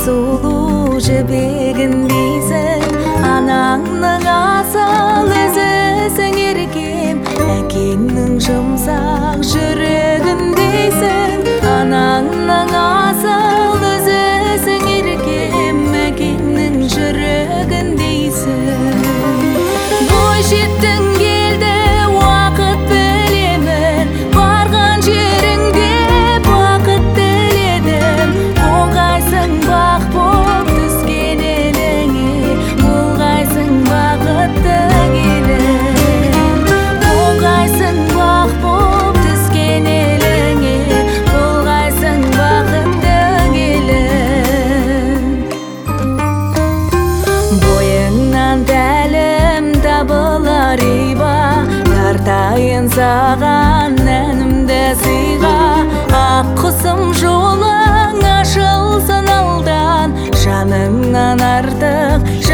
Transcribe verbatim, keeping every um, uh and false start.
sulu jebegindeysen, anangның asal özüsün erkem, әкеңнің жұмсақ жүрегіндейсің. Анаңның асал өзісің еркем, әкеңнің жүрегіндейсің. Бой жеттің келді уақыт білемін, барған жеріңде бақыт тіледім. Болғайсың бақ боп түскен еліңе, болғайсың бақытты келін. Болғайсың бақ боп түскен еліңе, болғайсың бақытты келін. Бойыңнан тәлім табылар иба, тартайын саған әнімді сыйға. Ақ құсым жолың ашылсын алдан, жаныңнан артық